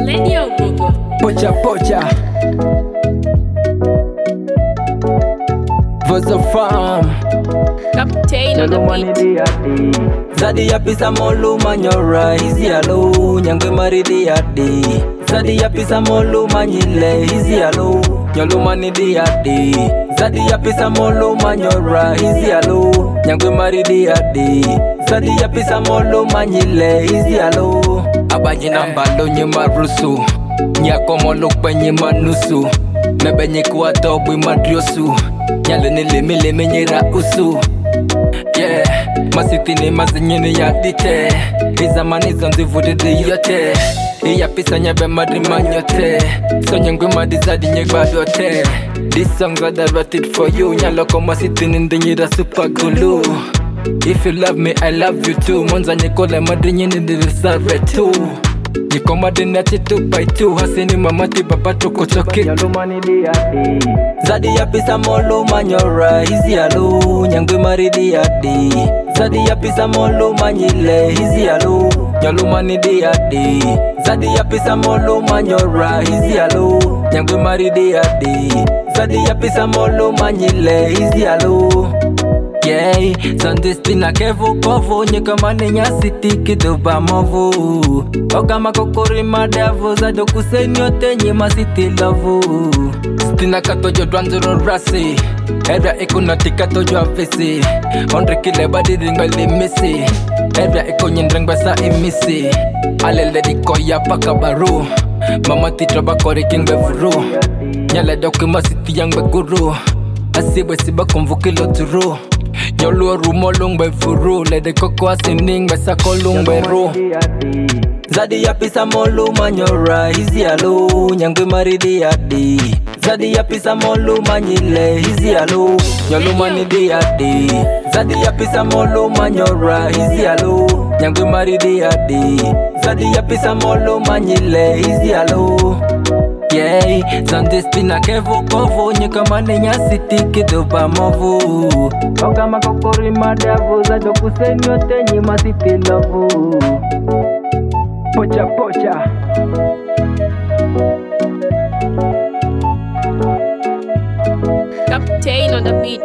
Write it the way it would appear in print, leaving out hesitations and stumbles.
Lady Ogogo. Pocha pocha Voice of Farm Captain on the beat. Zadi ya pisa molu manyora Hizi alo Nyangwe maridi yadi Zadi ya pisa molu manyile Hizi alo Nyolu manidi yadi Zadi ya pisa molu manyora Hizi alo Nyangwe maridi yadi Zadi ya pisa molu manyile Hizi alo Abanyi nambalo nye marusu Nyako molu kwenye manusu Mebenye kuwa tobu madriosu Nyale nilimi nyera usu Yeah, masitini mazinyini ya dite Izamani zonzivu didi yote Iya pisa nyebe madri manyote So nyengwe madizadi nyegba dote This song God I wrote it for you Nyaloko masitini ndinyira super glue If you love me, I love you too Monza nyekole madri nyini deserve too Niko madina chitu by two Hasini mamati baba toko choki Nyalumani diadi Zadi ya pisa molu manyora Hizi alu Nyangwe maridi yadi Zadi ya pisa molu manyile Hizi alu Nyalumani diadi Zadi ya pisa molu manyora Hizi alu Nyangwe maridi yadi Zadi ya pisa molu manyile Hizi alu Yeah, Sandestina kevu kovu Nyika manenya siti kidoba movu Ogama kokori madevu Zado kuseni yote nyima siti lovu Stina katojo dwanzuro rasi Era eko natika tojo avisi Ondre kile badi ringwe limisi Era eko nyendreng basa imisi Alele diko ya paka baru Mama titra bakore kingbe vuru Nyale dokima siti yang beguru Asibwe siba kumvukilo turu Nyolu rumo lung be furu Lede koko asining be sako lung be ru Zadi ya pisa molu manyora Hizi alo Nyangwe maridi yadi Zadi ya pisa molu manyile Hizi alo Nyolu manidi yadi Zadi ya pisa molu manyora Hizi alo Nyangwe maridi yadi Zadi ya pisa molu manyile Hizi alo Yeah, Sandestina kevu kovu Nyika manenya siti kidoba movu Ogama kokori madevu Zado kuseni yote nyima siti lovu Pocha pocha Captain on the beat.